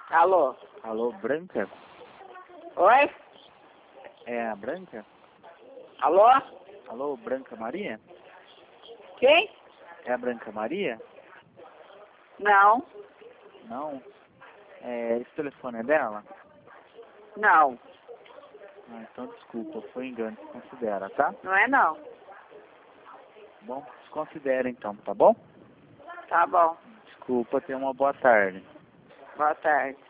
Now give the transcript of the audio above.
Alô? Alô, Branca? Oi? É a Branca? Alô? Alô, Branca Maria? Quem? É a Branca Maria? Não. Não? Esse telefone é dela? Não. Ah, então desculpa, foi engano, desconsidera, tá? Não é não. Bom, desconsidera então, tá bom? Tá bom. Desculpa, tenha uma boa tarde. Boa tarde.